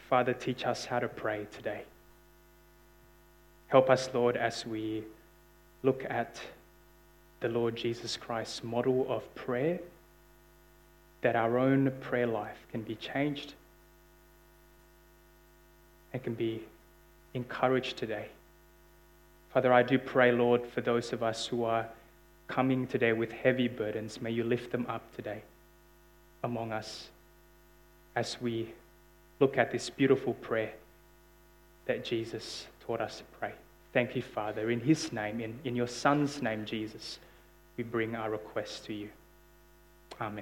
Father, teach us how to pray today. Help us, Lord, as we look at the Lord Jesus Christ's model of prayer, that our own prayer life can be changed and can be encouraged today. Father, I do pray, Lord, for those of us who are coming today with heavy burdens, may you lift them up today among us as we look at this beautiful prayer that Jesus taught us to pray. Thank you, Father. In his name, in your Son's name, Jesus, we bring our requests to you. Amen.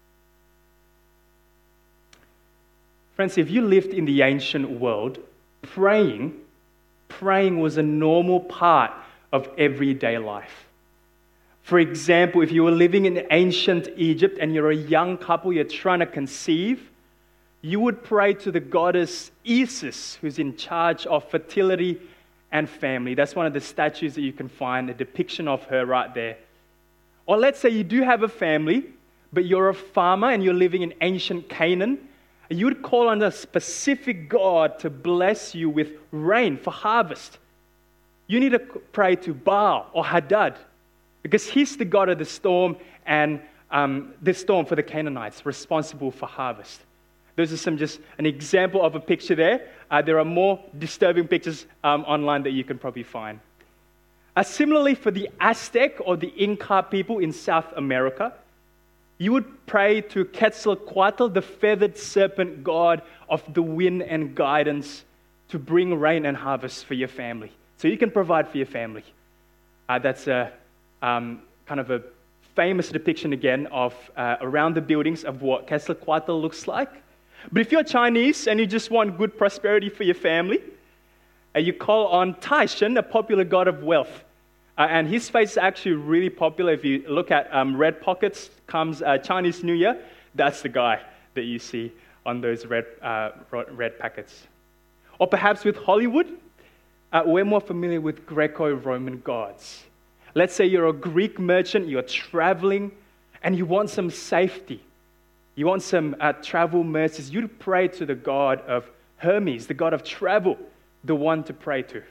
Friends, if you lived in the ancient world, praying was a normal part of everyday life. For example, if you were living in ancient Egypt and you're a young couple, you're trying to conceive, you would pray to the goddess Isis, who's in charge of fertility and family. That's one of the statues that you can find, a depiction of her right there. Or let's say you do have a family, but you're a farmer and you're living in ancient Canaan. You would call on a specific God to bless you with rain for harvest. You need to pray to Baal or Hadad, because he's the god of the storm and the storm for the Canaanites, responsible for harvest. Those are just an example of a picture there. There are more disturbing pictures online that you can probably find. Similarly, for the Aztec or the Inca people in South America, you would pray to Quetzalcoatl, the feathered serpent god of the wind and guidance, to bring rain and harvest for your family. So you can provide for your family. That's a kind of a famous depiction again of around the buildings of what Quetzalcoatl looks like. But if you're Chinese and you just want good prosperity for your family, you call on Taishan, a popular god of wealth. And his face is actually really popular. If you look at Red Pockets comes Chinese New Year, that's the guy that you see on those red packets. Or perhaps with Hollywood, we're more familiar with Greco-Roman gods. Let's say you're a Greek merchant, you're traveling, and you want some safety. You want some travel mercies. You'd pray to the god of Hermes, the god of travel, the one to pray to.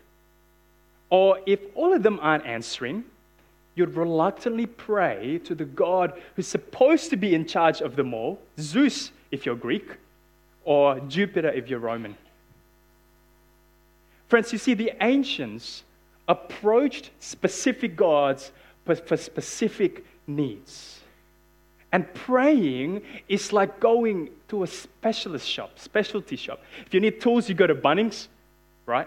Or if all of them aren't answering, you'd reluctantly pray to the god who's supposed to be in charge of them all, Zeus if you're Greek, or Jupiter if you're Roman. Friends, you see, the ancients approached specific gods for specific needs. And praying is like going to a specialty shop. If you need tools, you go to Bunnings, right?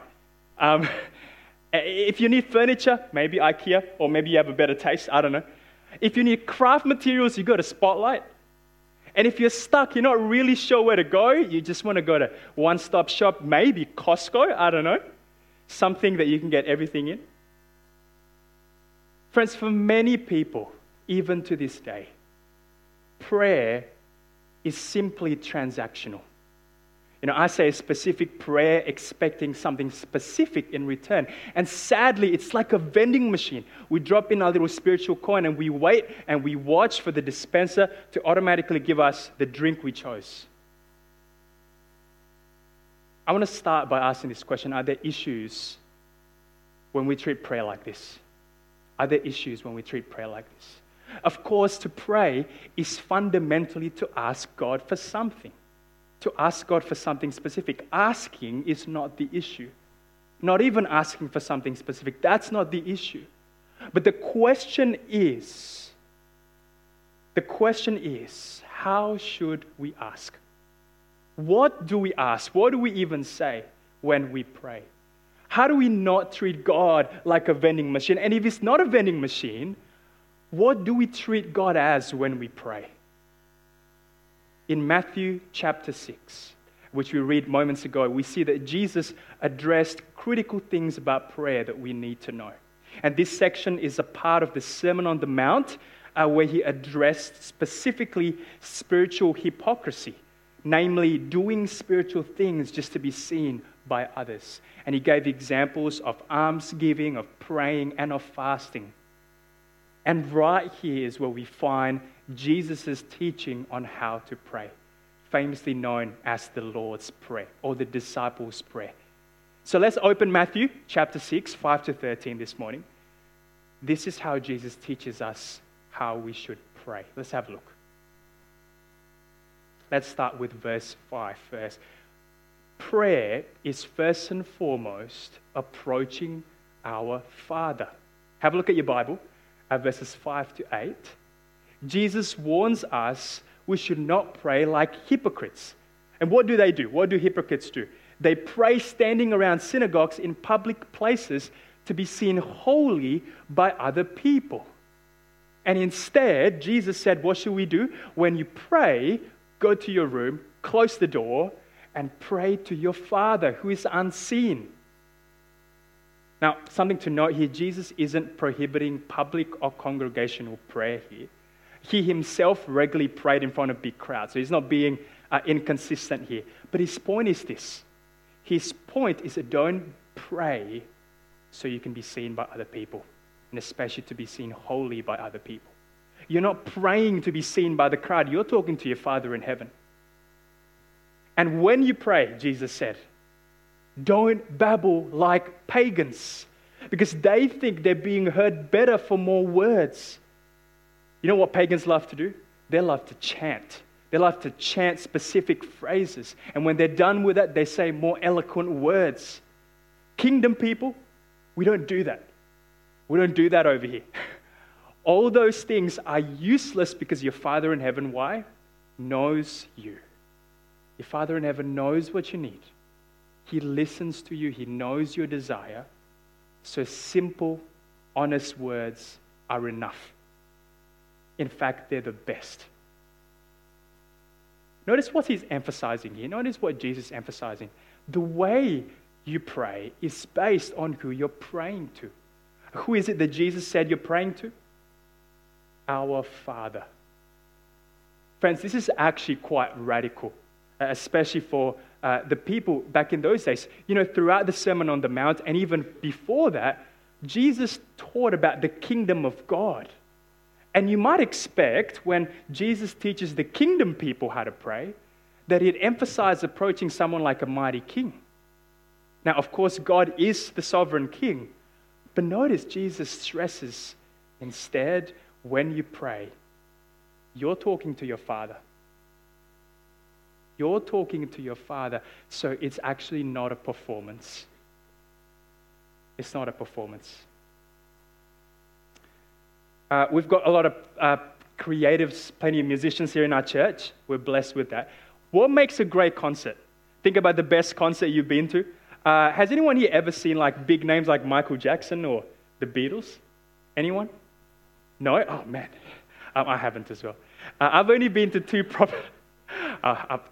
If you need furniture, maybe IKEA, or maybe you have a better taste, I don't know. If you need craft materials, you go to Spotlight. And if you're stuck, you're not really sure where to go, you just want to go to one-stop shop, maybe Costco, I don't know. Something that you can get everything in. Friends, for many people, even to this day, prayer is simply transactional. I say a specific prayer expecting something specific in return. And sadly, it's like a vending machine. We drop in our little spiritual coin and we wait and we watch for the dispenser to automatically give us the drink we chose. I want to start by asking this question. Are there issues when we treat prayer like this? Are there issues when we treat prayer like this? Of course, to pray is fundamentally to ask God for something. To ask God for something specific. Asking is not the issue. Not even asking for something specific. That's not the issue. But the question is, how should we ask? What do we ask? What do we even say when we pray? How do we not treat God like a vending machine? And if it's not a vending machine, what do we treat God as when we pray? In Matthew chapter 6, which we read moments ago, we see that Jesus addressed critical things about prayer that we need to know. And this section is a part of the Sermon on the Mount, where he addressed specifically spiritual hypocrisy, namely doing spiritual things just to be seen by others. And he gave examples of almsgiving, of praying, and of fasting. And right here is where we find Jesus' teaching on how to pray. famously known as the Lord's Prayer or the disciples' prayer. So let's open Matthew chapter 6, 5 to 13 this morning. This is how Jesus teaches us how we should pray. Let's have a look. Let's start with verse 5 first. Prayer is first and foremost approaching our Father. Have a look at your Bible, verses 5 to 8. Jesus warns us we should not pray like hypocrites. And what do? What do hypocrites do? They pray standing around synagogues in public places to be seen holy by other people. And instead, Jesus said, what should we do? When you pray, go to your room, close the door, and pray to your Father who is unseen. Now, something to note here, Jesus isn't prohibiting public or congregational prayer here. He himself regularly prayed in front of big crowds, so he's not being inconsistent here. But his point is this. His point is that don't pray so you can be seen by other people, and especially to be seen holy by other people. You're not praying to be seen by the crowd. You're talking to your Father in heaven. And when you pray, Jesus said, don't babble like pagans, because they think they're being heard better for more words. You know what pagans love to do? They love to chant. They love to chant specific phrases. And when they're done with that, they say more eloquent words. Kingdom people, we don't do that. We don't do that over here. All those things are useless because your Father in heaven, why? Knows you. Your Father in heaven knows what you need. He listens to you. He knows your desire. So simple, honest words are enough. In fact, they're the best. Notice what he's emphasizing here. Notice what Jesus is emphasizing. The way you pray is based on who you're praying to. Who is it that Jesus said you're praying to? Our Father. Friends, this is actually quite radical, especially for the people back in those days. You know, throughout the Sermon on the Mount and even before that, Jesus taught about the kingdom of God. And you might expect when Jesus teaches the kingdom people how to pray, that he'd emphasize approaching someone like a mighty king. Now, of course, God is the sovereign king. But notice Jesus stresses, instead, when you pray, you're talking to your Father. You're talking to your Father, so it's actually not a performance. It's not a performance. We've got a lot of creatives, plenty of musicians here in our church. We're blessed with that. What makes a great concert? Think about the best concert you've been to. Has anyone here ever seen like big names like Michael Jackson or the Beatles? Anyone? No? Oh man, I haven't as well. I've only been to two proper. I've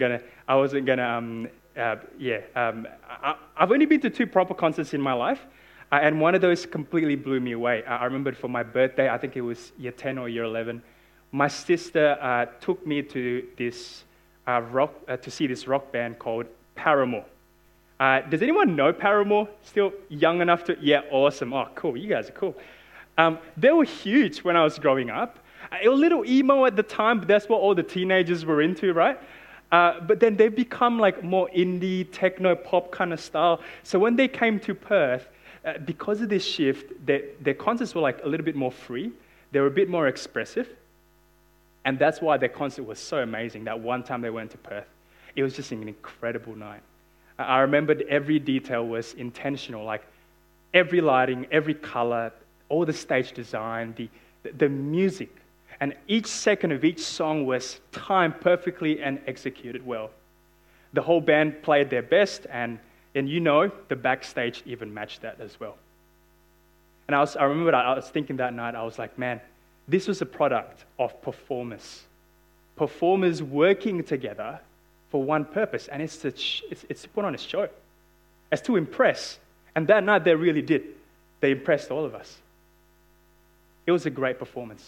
only been to two proper concerts in my life. And one of those completely blew me away. I remember for my birthday, I think it was year 10 or year 11, my sister took me to this to see this rock band called Paramore. Does anyone know Paramore? Still young enough to? Yeah, awesome. Oh, cool. You guys are cool. They were huge when I was growing up. It was a little emo at the time, but that's what all the teenagers were into, right? But then they've become like more indie, techno, pop kind of style. So when they came to Perth, because of this shift, their concerts were like a little bit more free. They were a bit more expressive. And that's why their concert was so amazing. That one time they went to Perth, it was just an incredible night. I remembered every detail was intentional, like every lighting, every color, all the stage design, the music. And each second of each song was timed perfectly and executed well. The whole band played their best, and you know, the backstage even matched that as well. And I remember I was thinking that night, I was like, man, this was a product of performers. Performers working together for one purpose, and it's to put on a show. It's to impress. And that night they really did. They impressed all of us. It was a great performance.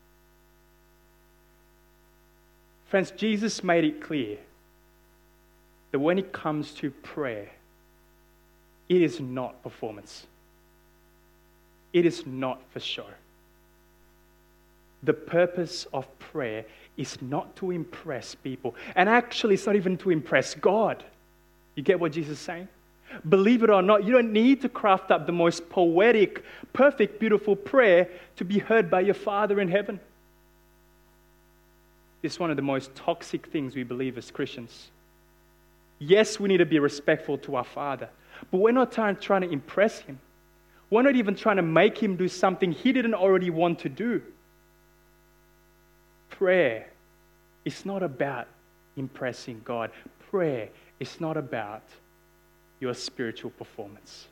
Friends, Jesus made it clear that when it comes to prayer, it is not performance. It is not for show. the purpose of prayer is not to impress people. And actually, it's not even to impress God. You get what Jesus is saying? Believe it or not, you don't need to craft up the most poetic, perfect, beautiful prayer to be heard by your Father in heaven. It's one of the most toxic things we believe as Christians. Yes, we need to be respectful to our Father, but we're not trying to impress Him. We're not even trying to make Him do something He didn't already want to do. Prayer is not about impressing God. Prayer is not about your spiritual performance.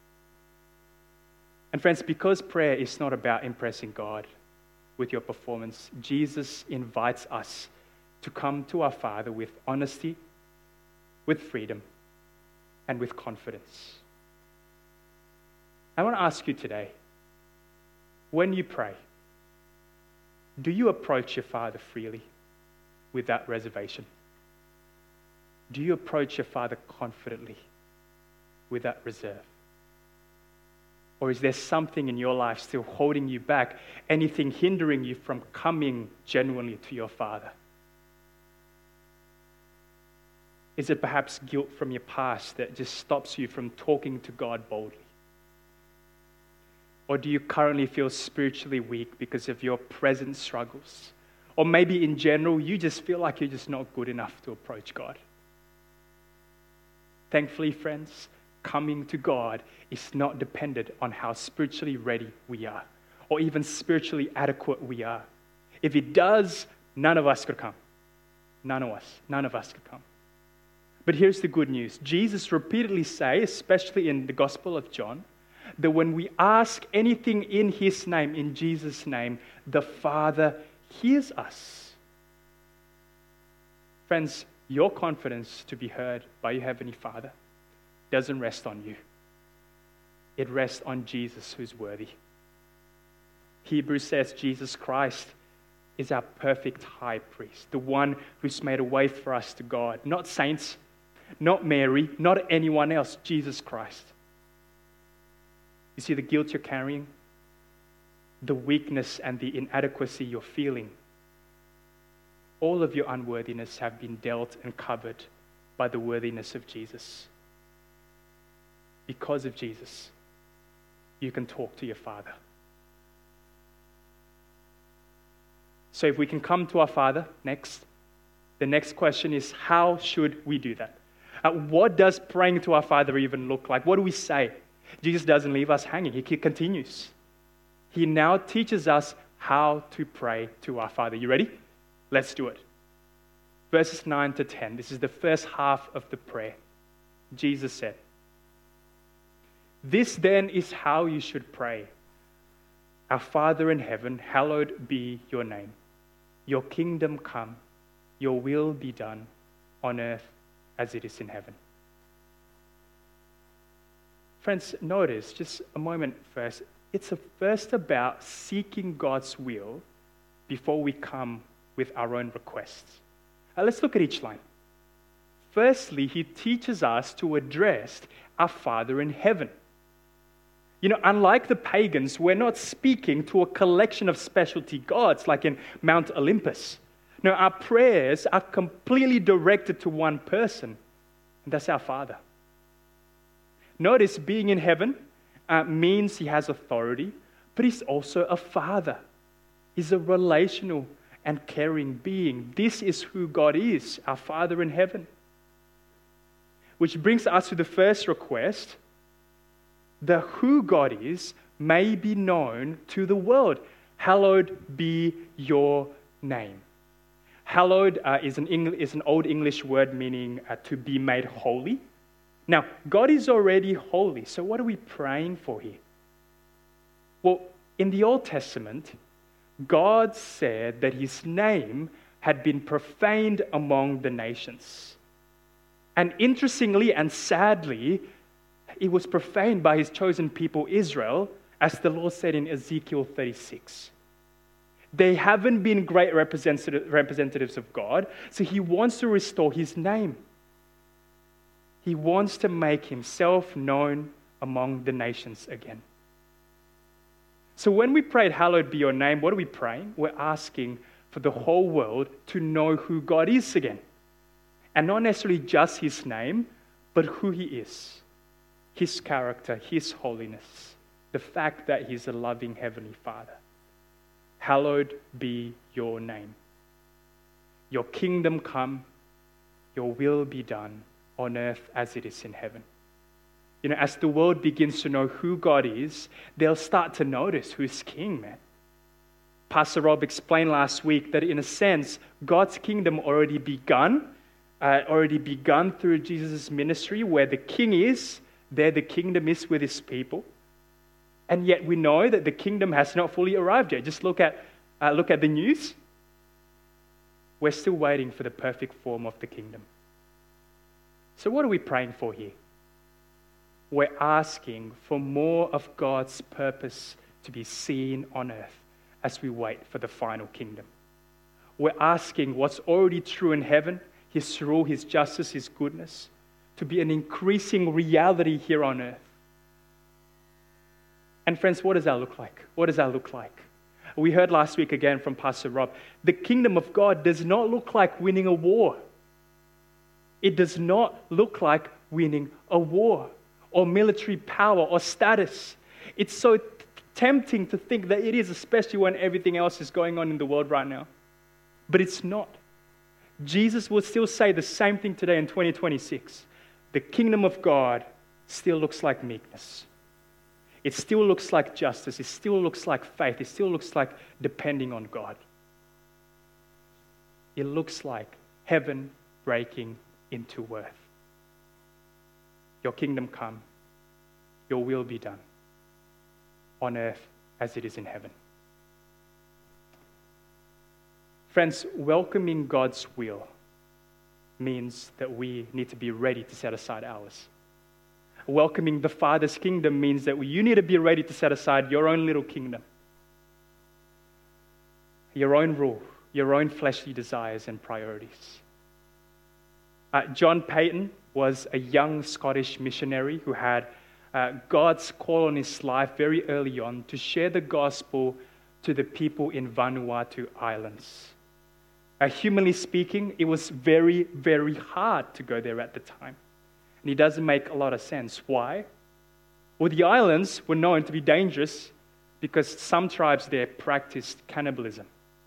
And friends, because prayer is not about impressing God with your performance, Jesus invites us to come to our Father with honesty, with freedom, and with confidence. I want to ask you today, when you pray, do you approach your Father freely without reservation? Do you approach your Father confidently without reserve? Or is there something in your life still holding you back? Anything hindering you from coming genuinely to your Father? Is it perhaps guilt from your past that just stops you from talking to God boldly? Or do you currently feel spiritually weak because of your present struggles? Or maybe in general, you just feel like you're just not good enough to approach God. Thankfully, friends, coming to God is not dependent on how spiritually ready we are or even spiritually adequate we are. If it does, none of us could come. None of us could come. But here's the good news. Jesus repeatedly says, especially in the Gospel of John, that when we ask anything in His name, in Jesus' name, the Father hears us. Friends, your confidence to be heard by your Heavenly Father doesn't rest on you. It rests on Jesus, who's worthy. Hebrews says Jesus Christ is our perfect high priest, the one who's made a way for us to God. Not saints, not Mary, not anyone else, Jesus Christ. You see the guilt you're carrying, the weakness and the inadequacy you're feeling. All of your unworthiness have been dealt and covered by the worthiness of Jesus. Because of Jesus, you can talk to your Father. So if we can come to our Father next, the next question is, how should we do that? What does praying to our Father even look like? What do we say? Jesus doesn't leave us hanging. He continues. He now teaches us how to pray to our Father. You ready? Let's do it. Verses 9 to 10. This is the first half of the prayer. Jesus said, "This then is how you should pray. Our Father in heaven, hallowed be your name. Your kingdom come, your will be done on earth as it is in heaven." Friends, notice, just a moment first, it's first about seeking God's will before we come with our own requests. Let's look at each line. Firstly, He teaches us to address our Father in heaven. You know, unlike the pagans, we're not speaking to a collection of specialty gods like in Mount Olympus. No, our prayers are completely directed to one person, and that's our Father. Notice, being in heaven means He has authority, but He's also a Father. He's a relational and caring being. This is who God is, our Father in heaven. Which brings us to the first request. The who God is may be known to the world. Hallowed be your name. Hallowed is an Old English word meaning to be made holy. Now, God is already holy, so what are we praying for here? Well, in the Old Testament, God said that His name had been profaned among the nations. And interestingly and sadly, it was profaned by His chosen people Israel, as the Lord said in Ezekiel 36. They haven't been great representatives of God, so He wants to restore His name. He wants to make Himself known among the nations again. So when we prayed, hallowed be your name, what are we praying? We're asking for the whole world to know who God is again. And not necessarily just his name, but who he is. His character, his holiness. The fact that he's a loving heavenly Father. Hallowed be your name. Your kingdom come, your will be done on earth as it is in heaven. As the world begins to know who God is, they'll start to notice who's king, man. Pastor Rob explained last week that in a sense, God's kingdom already begun through Jesus' ministry, where the king is, there the kingdom is with his people. And yet we know that the kingdom has not fully arrived yet. Just look at the news. We're still waiting for the perfect form of the kingdom. So what are we praying for here? We're asking for more of God's purpose to be seen on earth as we wait for the final kingdom. We're asking what's already true in heaven, his rule, his justice, his goodness, to be an increasing reality here on earth. And friends, what does that look like? What does that look like? We heard last week again from Pastor Rob, the kingdom of God does not look like winning a war. It does not look like winning a war or military power or status. It's so tempting to think that it is, especially when everything else is going on in the world right now. But it's not. Jesus will still say the same thing today in 2026. The kingdom of God still looks like meekness. It still looks like justice. It still looks like faith. It still looks like depending on God. It looks like heaven breaking into earth. Your kingdom come, your will be done, on earth as it is in heaven. Friends, welcoming God's will means that we need to be ready to set aside ours. Welcoming the Father's kingdom means that you need to be ready to set aside your own little kingdom, your own rule, your own fleshly desires and priorities. John Paton was a young Scottish missionary who had God's call on his life very early on to share the gospel to the people in Vanuatu Islands. Humanly speaking, it was very, very hard to go there at the time. And it doesn't make a lot of sense. Why? Well, the islands were known to be dangerous because some tribes there practiced cannibalism.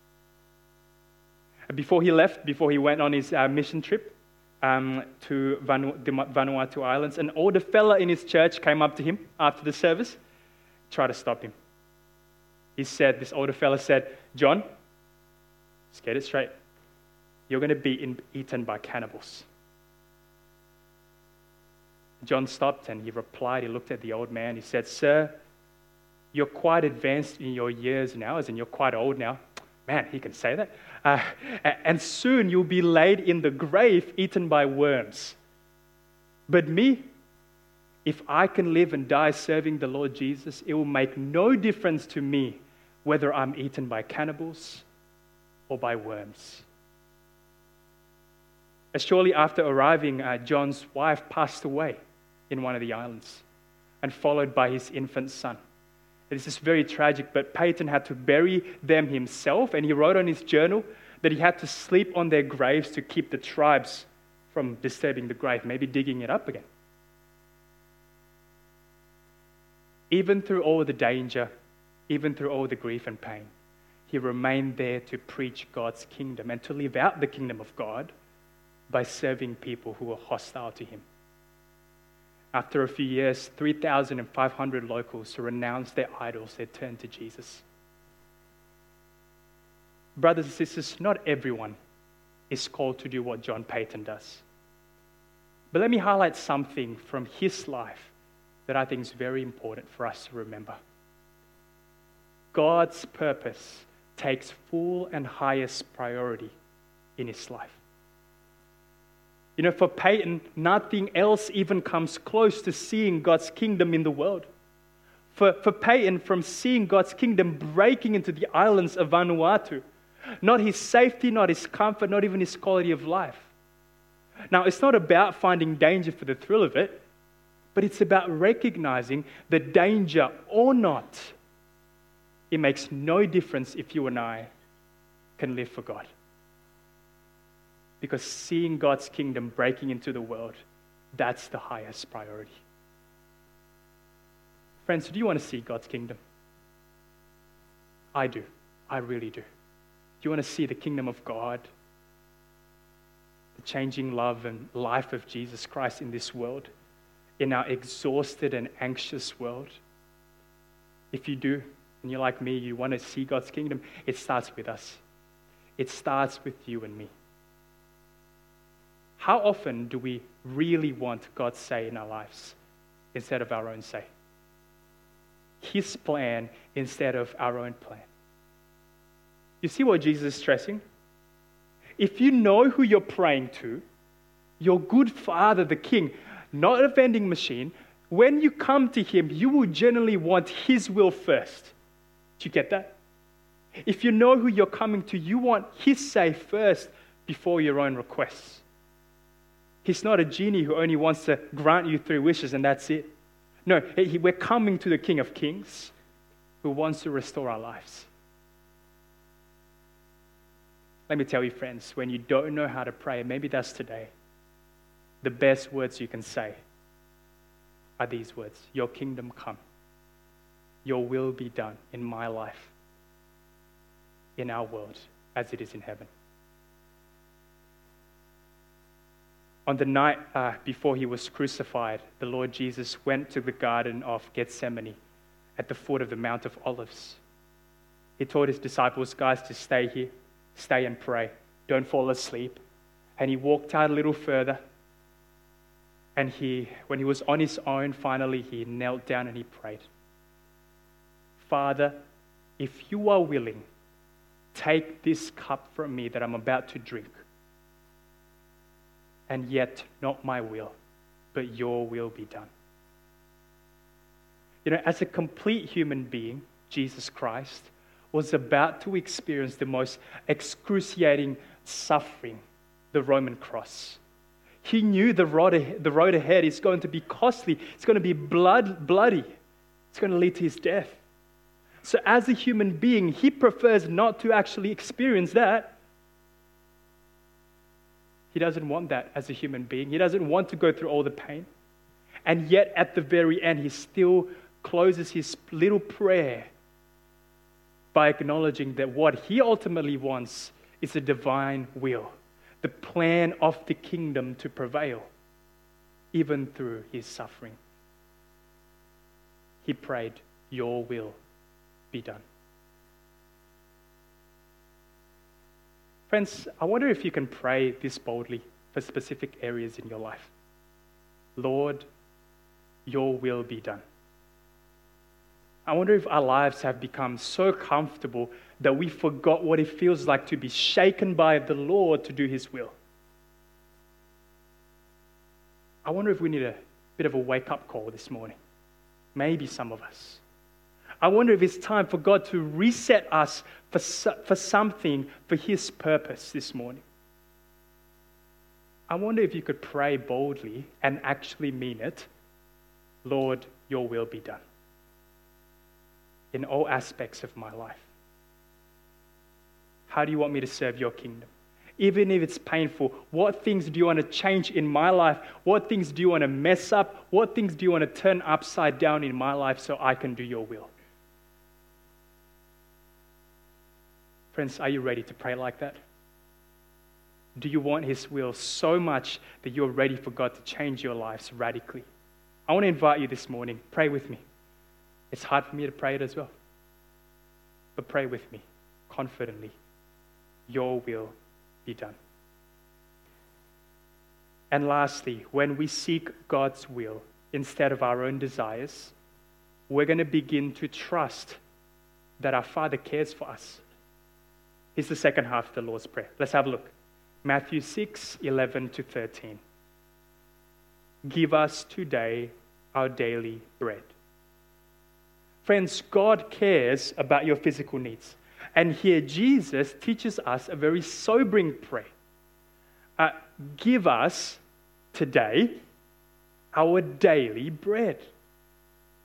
Before he went on his mission trip to the Vanuatu Islands, an older fella in his church came up to him after the service, tried to stop him. This older fella said, "John, let's get it straight. You're going to be eaten by cannibals." John stopped and he replied, he looked at the old man, he said, "Sir, you're quite advanced in your years now, as in you're quite old now." Man, he can say that. "And soon you'll be laid in the grave, eaten by worms. But me, if I can live and die serving the Lord Jesus, it will make no difference to me whether I'm eaten by cannibals or by worms." Shortly after arriving, John's wife passed away in one of the islands and followed by his infant son. This is very tragic, but Paton had to bury them himself, and he wrote on his journal that he had to sleep on their graves to keep the tribes from disturbing the grave, maybe digging it up again. Even through all the danger, even through all the grief and pain, he remained there to preach God's kingdom and to live out the kingdom of God by serving people who were hostile to him. After a few years, 3,500 locals who renounced their idols, they turned to Jesus. Brothers and sisters, not everyone is called to do what John Paton does. But let me highlight something from his life that I think is very important for us to remember. God's purpose takes full and highest priority in his life. For Paton, nothing else even comes close to seeing God's kingdom in the world. For Paton, from seeing God's kingdom breaking into the islands of Vanuatu, not his safety, not his comfort, not even his quality of life. Now, it's not about finding danger for the thrill of it, but it's about recognizing the danger or not it makes no difference if you and I can live for God. Because seeing God's kingdom breaking into the world, that's the highest priority. Friends, do you want to see God's kingdom? I do. I really do. Do you want to see the kingdom of God, the changing love and life of Jesus Christ in this world, in our exhausted and anxious world? If you do, and you're like me, you want to see God's kingdom, it starts with us. It starts with you and me. How often do we really want God's say in our lives instead of our own say? His plan instead of our own plan. You see what Jesus is stressing? If you know who you're praying to, your good Father, the King, not a vending machine, when you come to Him, you will generally want His will first. Do you get that? If you know who you're coming to, you want His say first before your own requests. He's not a genie who only wants to grant you 3 wishes and that's it. No, we're coming to the King of Kings who wants to restore our lives. Let me tell you, friends, when you don't know how to pray, maybe that's today, the best words you can say are these words: your kingdom come, your will be done in my life, in our world, as it is in heaven. On the night before He was crucified, the Lord Jesus went to the Garden of Gethsemane at the foot of the Mount of Olives. He told His disciples, guys, to stay here, stay and pray, don't fall asleep. And He walked out a little further, and when He was on His own, finally He knelt down and He prayed. Father, if you are willing, take this cup from me that I'm about to drink. And yet, not my will, but your will be done. You know, as a complete human being, Jesus Christ was about to experience the most excruciating suffering, the Roman cross. He knew the road ahead is going to be costly. It's going to be bloody. It's going to lead to His death. So as a human being, He prefers not to actually experience that. He doesn't want that as a human being. He doesn't want to go through all the pain. And yet at the very end, He still closes His little prayer by acknowledging that what He ultimately wants is a divine will, the plan of the kingdom to prevail, even through His suffering. He prayed, your will be done. Friends, I wonder if you can pray this boldly for specific areas in your life. Lord, your will be done. I wonder if our lives have become so comfortable that we forgot what it feels like to be shaken by the Lord to do His will. I wonder if we need a bit of a wake-up call this morning. Maybe some of us. I wonder if it's time for God to reset us for something, for His purpose this morning. I wonder if you could pray boldly and actually mean it. Lord, your will be done in all aspects of my life. How do you want me to serve your kingdom? Even if it's painful, what things do you want to change in my life? What things do you want to mess up? What things do you want to turn upside down in my life so I can do your will? Friends, are you ready to pray like that? Do you want His will so much that you're ready for God to change your lives radically? I want to invite you this morning, pray with me. It's hard for me to pray it as well. But pray with me, confidently. Your will be done. And lastly, when we seek God's will instead of our own desires, we're going to begin to trust that our Father cares for us. Here's the second half of the Lord's Prayer. Let's have a look. Matthew 6:11-13. Give us today our daily bread. Friends, God cares about your physical needs. And here Jesus teaches us a very sobering prayer. Give us today our daily bread.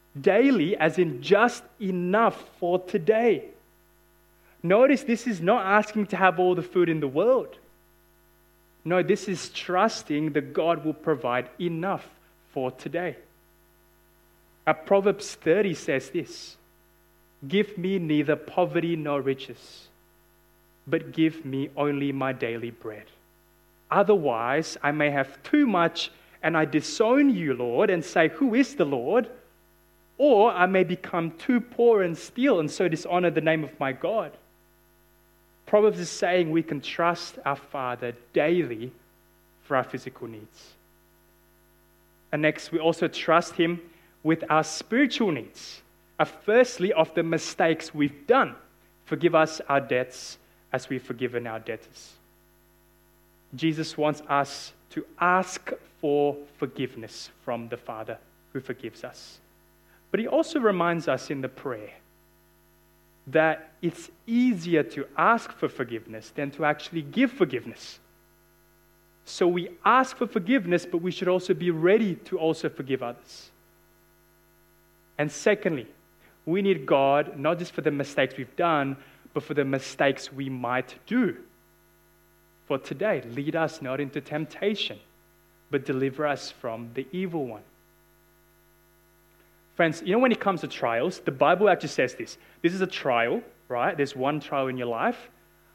Daily, as in just enough for today. Notice this is not asking to have all the food in the world. No, this is trusting that God will provide enough for today. Proverbs 30 says this: "Give me neither poverty nor riches, but give me only my daily bread. Otherwise, I may have too much and I disown you, Lord, and say, 'Who is the Lord?' Or I may become too poor and steal and so dishonor the name of my God." Proverbs is saying we can trust our Father daily for our physical needs. And next, we also trust Him with our spiritual needs. Firstly, of the mistakes we've done. Forgive us our debts as we've forgiven our debtors. Jesus wants us to ask for forgiveness from the Father who forgives us. But He also reminds us in the prayer that it's easier to ask for forgiveness than to actually give forgiveness. So we ask for forgiveness, but we should also be ready to also forgive others. And secondly, we need God not just for the mistakes we've done, but for the mistakes we might do. For today, lead us not into temptation, but deliver us from the evil one. Friends, when it comes to trials, the Bible actually says this. This is a trial, right? There's one trial in your life.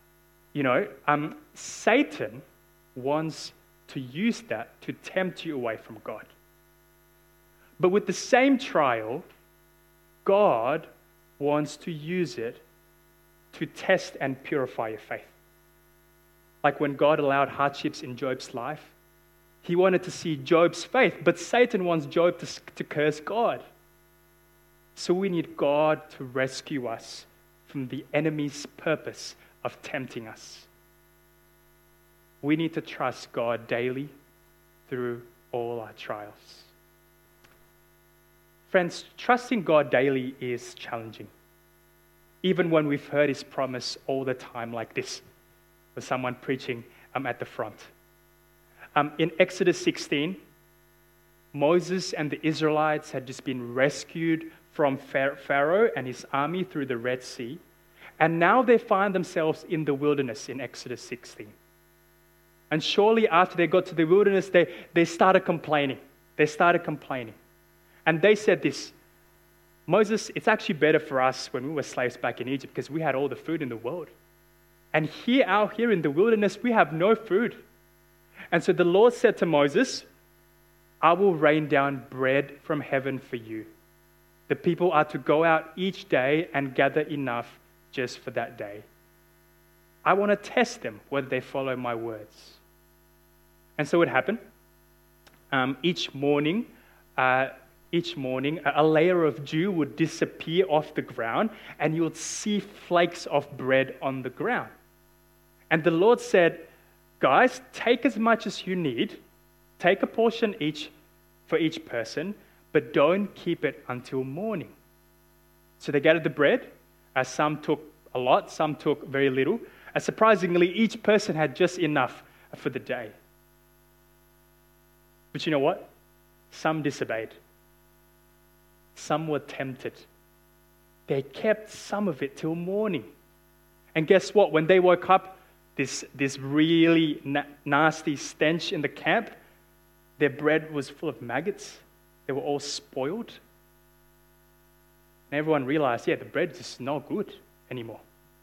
Satan wants to use that to tempt you away from God. But with the same trial, God wants to use it to test and purify your faith. Like when God allowed hardships in Job's life, He wanted to see Job's faith, but Satan wants Job to curse God. So we need God to rescue us from the enemy's purpose of tempting us. We need to trust God daily through all our trials. Friends, trusting God daily is challenging. Even when we've heard His promise all the time like this, with someone preaching at the front. In Exodus 16, Moses and the Israelites had just been rescued from Pharaoh and his army through the Red Sea. And now they find themselves in the wilderness in Exodus 16. And shortly after they got to the wilderness, they started complaining. And they said this: "Moses, it's actually better for us when we were slaves back in Egypt because we had all the food in the world. And out here in the wilderness, we have no food." And so the Lord said to Moses, "I will rain down bread from heaven for you. The people are to go out each day and gather enough just for that day. I want to test them whether they follow my words." And so it happened. Each morning, a layer of dew would disappear off the ground, and you would see flakes of bread on the ground. And the Lord said, "Guys, take as much as you need. Take a portion each for each person, but don't keep it until morning." So they gathered the bread. Some took a lot, some took very little. Surprisingly, each person had just enough for the day. But you know what? Some disobeyed. Some were tempted. They kept some of it till morning. And guess what? When they woke up, this really nasty stench in the camp, their bread was full of maggots. They were all spoiled. And everyone realized, the bread is just not good anymore.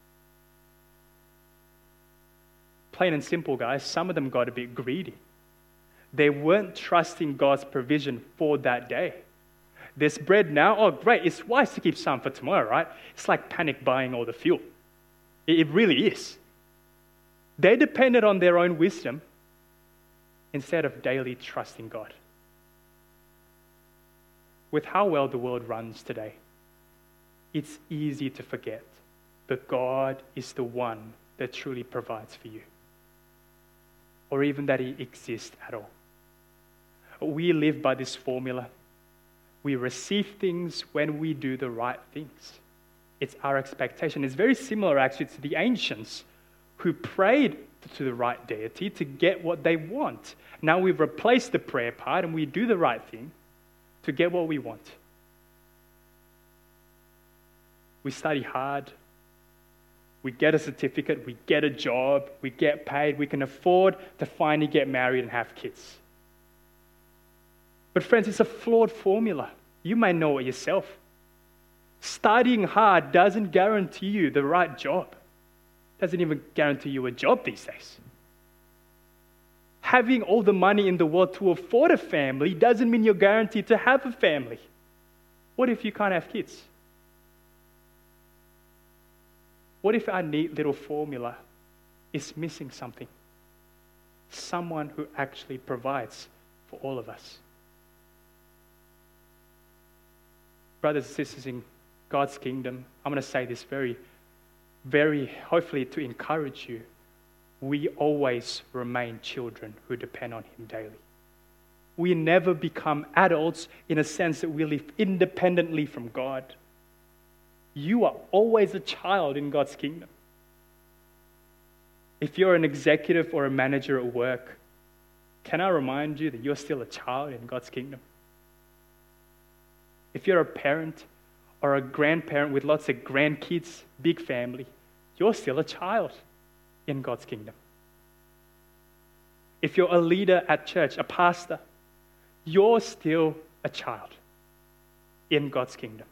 Plain and simple, guys, some of them got a bit greedy. They weren't trusting God's provision for that day. There's bread now. Oh, great. It's wise to keep some for tomorrow, right? It's like panic buying all the fuel. It really is. They depended on their own wisdom instead of daily trusting God. With how well the world runs today, it's easy to forget that God is the one that truly provides for you, or even that He exists at all. We live by this formula. We receive things when we do the right things. It's our expectation. It's very similar actually to the ancients who prayed to the right deity to get what they want. Now we've replaced the prayer part and we do the right thing to get what we want. We study hard. We get a certificate. We get a job. We get paid. We can afford to finally get married and have kids. But friends, it's a flawed formula. You may know it yourself. Studying hard doesn't guarantee you the right job. Doesn't even guarantee you a job these days. Having all the money in the world to afford a family doesn't mean you're guaranteed to have a family. What if you can't have kids? What if our neat little formula is missing something? Someone who actually provides for all of us. Brothers and sisters in God's kingdom, I'm going to say this very, very hopefully to encourage you. We always remain children who depend on Him daily. We never become adults in a sense that we live independently from God. You are always a child in God's kingdom. If you're an executive or a manager at work, can I remind you that you're still a child in God's kingdom? If you're a parent or a grandparent with lots of grandkids, big family, you're still a child in God's kingdom. If you're a leader at church, a pastor, you're still a child in God's kingdom.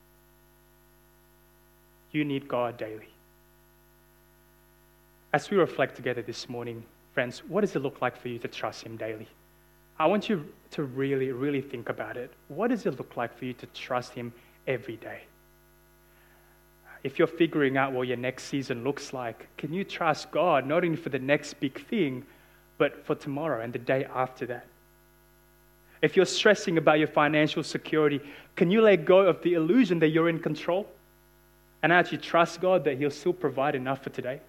You need God daily. As we reflect together this morning, friends, what does it look like for you to trust Him daily? I want you to really, really think about it. What does it look like for you to trust Him every day? If you're figuring out what your next season looks like, can you trust God not only for the next big thing, but for tomorrow and the day after that? If you're stressing about your financial security, can you let go of the illusion that you're in control and actually trust God that He'll still provide enough for today?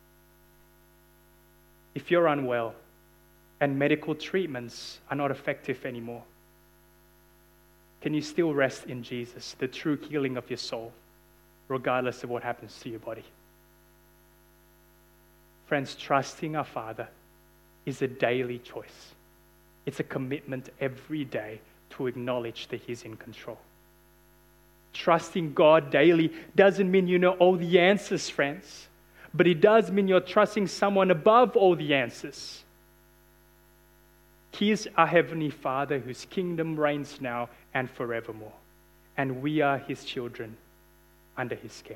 If you're unwell and medical treatments are not effective anymore, can you still rest in Jesus, the true healing of your soul, regardless of what happens to your body? Friends, trusting our Father is a daily choice. It's a commitment every day to acknowledge that He's in control. Trusting God daily doesn't mean you know all the answers, friends, but it does mean you're trusting someone above all the answers. He is our Heavenly Father whose kingdom reigns now and forevermore, and we are His children under His care.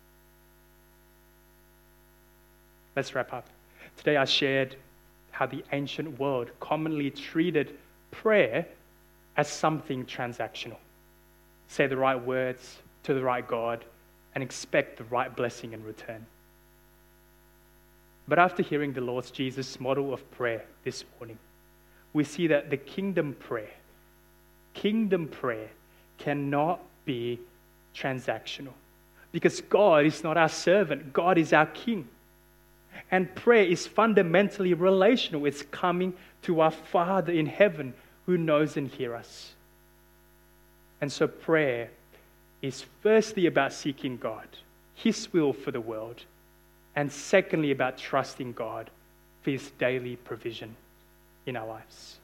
Let's wrap up. Today I shared how the ancient world commonly treated prayer as something transactional. Say the right words to the right God and expect the right blessing in return. But after hearing the Lord Jesus' model of prayer this morning, we see that the kingdom prayer cannot be transactional, because God is not our servant, God is our King. And prayer is fundamentally relational. It's coming to our Father in heaven who knows and hears us. And so prayer is firstly about seeking God, His will for the world, and secondly about trusting God for His daily provision in our lives.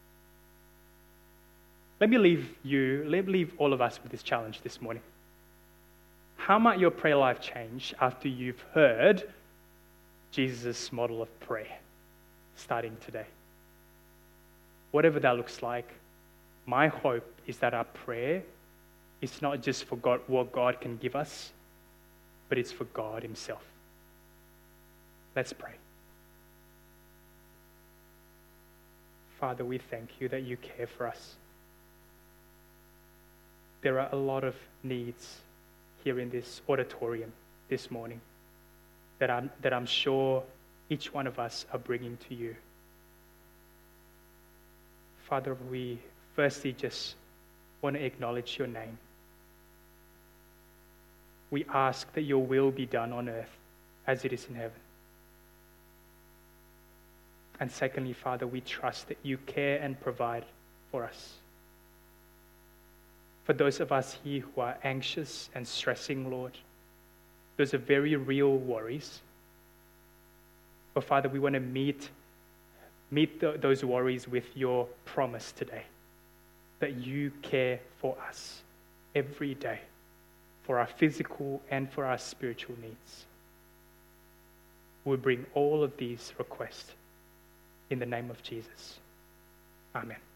Let me leave all of us with this challenge this morning. How might your prayer life change after you've heard Jesus' model of prayer starting today? Whatever that looks like, my hope is that our prayer is not just for God, what God can give us, but it's for God Himself. Let's pray. Father, we thank You that You care for us. There are a lot of needs here in this auditorium this morning that I'm sure each one of us are bringing to You. Father, we firstly just want to acknowledge Your name. We ask that Your will be done on earth as it is in heaven. And secondly, Father, we trust that You care and provide for us. For those of us here who are anxious and stressing, Lord, those are very real worries. But Father, we want to meet those worries with Your promise today, that You care for us every day for our physical and for our spiritual needs. We bring all of these requests in the name of Jesus. Amen.